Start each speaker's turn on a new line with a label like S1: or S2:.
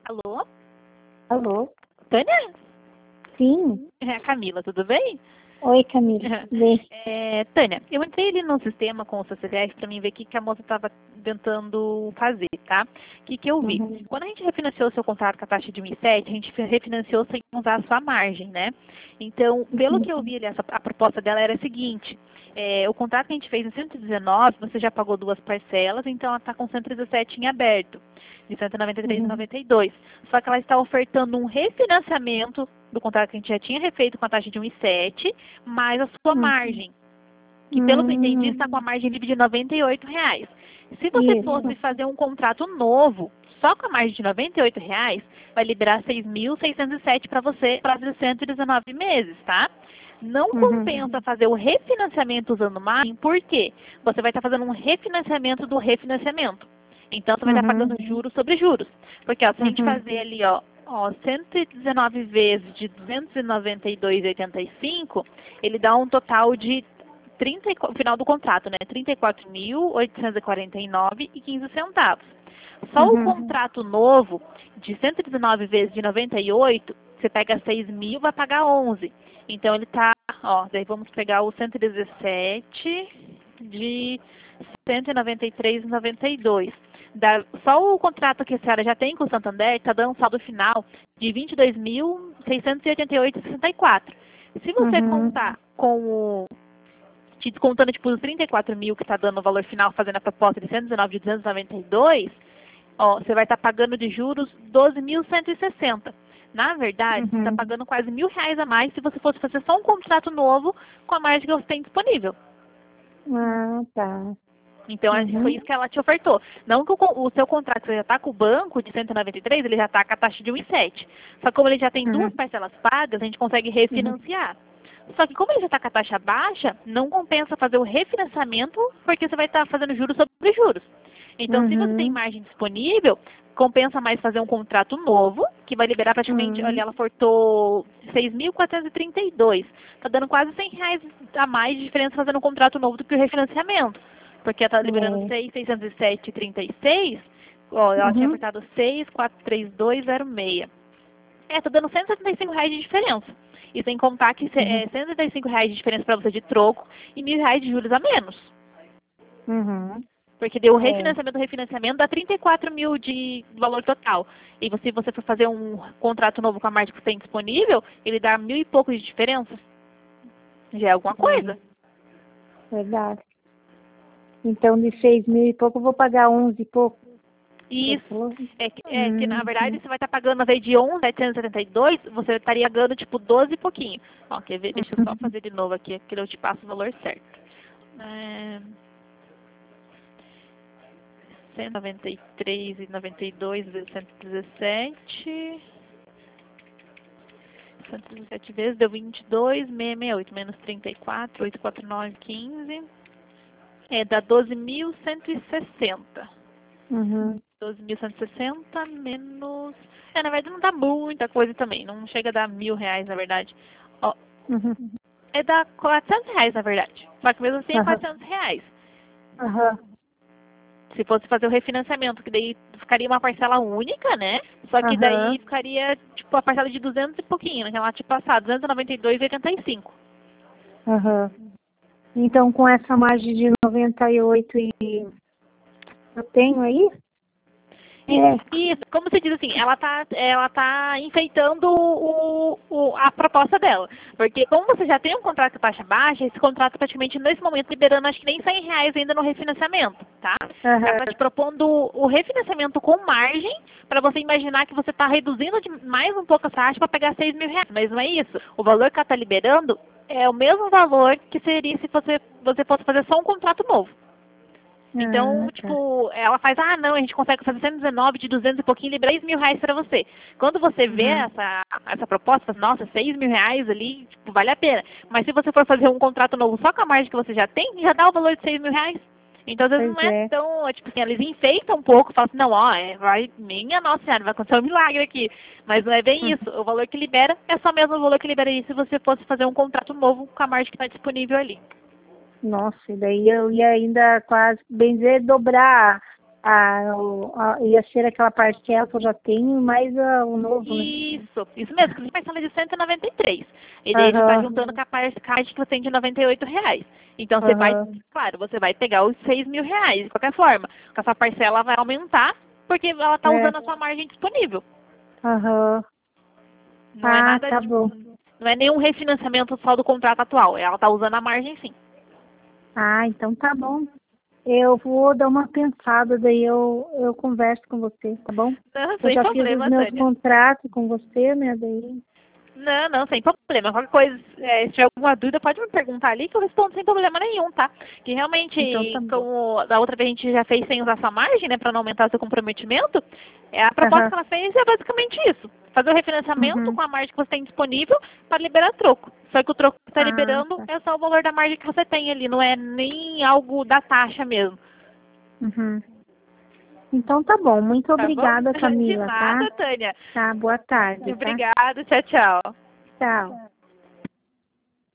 S1: Alô?
S2: Alô?
S1: Tânia?
S2: Sim.
S1: É a Camila, tudo bem?
S2: Oi, Camila. Bem.
S1: Tânia, eu entrei ali no sistema com o seu CPF para mim ver o que a moça estava tentando fazer, tá? O que eu vi?
S2: Uhum.
S1: Quando a gente refinanciou o seu contrato com a taxa de 1,7, a gente refinanciou sem usar a sua margem, né? Então, pelo que eu vi ali, a proposta dela era a seguinte: o contrato que a gente fez em 119, você já pagou 2 parcelas, então ela está com 117 em aberto, de 193,92. Só que ela está ofertando um refinanciamento do contrato que a gente já tinha refeito com a taxa de 1,7, mais a sua margem, que pelo que eu entendi está com a margem livre de R$ 98. Se você fosse
S2: Isso.
S1: fazer um contrato novo, só com a margem de R$ 98, vai liberar 6.607 para você para 119 meses, tá? Não compensa fazer o refinanciamento usando margem, por quê? Você vai estar fazendo um refinanciamento do refinanciamento. Então, você vai estar pagando juros sobre juros. Porque, ó, se a gente fazer ali, ó, 119 vezes de 292,85, ele dá um total de final do contrato, né? 34.849,15 centavos. Só o contrato novo de 119 vezes de 98, você pega 6.000, vai pagar 11. Então ele tá, ó, daí vamos pegar o 117 de 193,92. Só o contrato que a senhora já tem com o Santander está dando um saldo final de 22.688,64. Se você contar com o te descontando tipo os 34.000 que está dando o valor final, fazendo a proposta de 119 de 292, ó, você vai estar pagando de juros 12.160. Na verdade, você está pagando quase R$ 1.000 a mais se você fosse fazer só um contrato novo com a margem que você tem disponível.
S2: Ah, tá.
S1: Então, foi isso que ela te ofertou. Não que o seu contrato que você já está com o banco de 193, ele já está com a taxa de 1,7. Só que como ele já tem 2 parcelas pagas, a gente consegue refinanciar. Só que como ele já está com a taxa baixa, não compensa fazer o refinanciamento, porque você vai estar fazendo juros sobre juros. Então, se você tem margem disponível, compensa mais fazer um contrato novo, que vai liberar praticamente, olha, ela ofertou 6.432. Está dando quase R$ 100 a mais de diferença fazendo um contrato novo do que o refinanciamento. Porque ela está liberando 6.607,36, ó, ela tinha ofertado 6.432,06. Tá dando R$ 175 de diferença. E sem contar que é R$ 175 de diferença para você de troco e R$ 1.000 de juros a menos. Porque deu o refinanciamento do refinanciamento, dá 34.000 de valor total. E se você for fazer um contrato novo com a margem que você tem disponível, ele dá 1.000 e pouco de diferença. Já é alguma coisa.
S2: Verdade. Então, de 6.000 e pouco, eu vou pagar 11 e pouco.
S1: Isso. Que na verdade você vai estar pagando, ao invés de 11.772, você estaria pagando tipo 12 e pouquinho. Ó, quer ver? Deixa eu só fazer de novo aqui, que eu te passo o valor certo. 193,92 vezes 117. 117 vezes deu 22.668 menos 34, 849,15. Dá 12.160. 12.160 menos... na verdade não dá muita coisa também. Não chega a dar R$ 1.000, na verdade. Ó, dá R$ 400, na verdade. Só que mesmo assim é R$ 400. Se fosse fazer o refinanciamento, que daí ficaria uma parcela única, né? Só que daí ficaria, tipo, a parcela de 200 e pouquinho, né? Que ela tinha passado, 292,85.
S2: Então, com essa margem de 98 eu tenho aí?
S1: Isso, como você diz assim, ela tá enfeitando a proposta dela. Porque como você já tem um contrato com taxa baixa, esse contrato praticamente nesse momento liberando acho que nem R$ 100 ainda no refinanciamento, tá? Ela está te propondo o refinanciamento com margem para você imaginar que você está reduzindo mais um pouco a taxa para pegar R$ 6.000. Mas não é isso. O valor que ela está liberando é o mesmo valor que seria se você fosse fazer só um contrato novo. Então, tipo, ela faz, não, a gente consegue fazer 119 de 200 e pouquinho e liberar R$ 6.000 para você. Quando você vê essa proposta, você fala, nossa, R$ 6.000 ali, tipo, vale a pena. Mas se você for fazer um contrato novo só com a margem que você já tem, já dá o valor de R$ 6.000. Então, às vezes não é tão, tipo assim, eles enfeitam um pouco, falam assim, não, ó, minha nossa senhora, vai acontecer um milagre aqui. Mas não é bem isso. O valor que libera é só mesmo o valor que liberaria se você fosse fazer um contrato novo com a margem que está disponível ali.
S2: Nossa, e daí eu ia ainda quase, bem dizer, dobrar Ia ser aquela parcela que eu já tenho, mais o novo, né?
S1: Isso mesmo, que a parcela de 193. E daí ele está juntando com a parte que você tem de R$ 98. Então você vai, claro, você vai pegar os R$ 6.000. De qualquer forma, a sua parcela vai aumentar, porque ela está usando a sua margem disponível. Não é nada
S2: tá bom.
S1: Não é nenhum refinanciamento só do contrato atual. Ela está usando a margem sim.
S2: Então tá bom. Eu vou dar uma pensada, daí eu converso com você, tá bom?
S1: Não,
S2: Eu
S1: sem
S2: já fiz
S1: problema,
S2: os meus
S1: Tânia.
S2: contratos com você, né? Daí.
S1: Não, sem problema. Qualquer coisa, se tiver alguma dúvida, pode me perguntar ali que eu respondo sem problema nenhum, tá? Que realmente,
S2: Então tá bom.
S1: como da outra vez a gente já fez sem usar sua margem, né, para não aumentar seu comprometimento, a proposta que ela fez é basicamente isso. Fazer o refinanciamento com a margem que você tem disponível para liberar troco. Só que o troco que está liberando é só o valor da margem que você tem ali, não é nem algo da taxa mesmo.
S2: Então tá bom. Muito obrigada,
S1: Bom?
S2: Camila,
S1: De nada,
S2: tá?
S1: Tânia.
S2: Tá, boa tarde, tá?
S1: Obrigada, tchau.
S2: Tchau.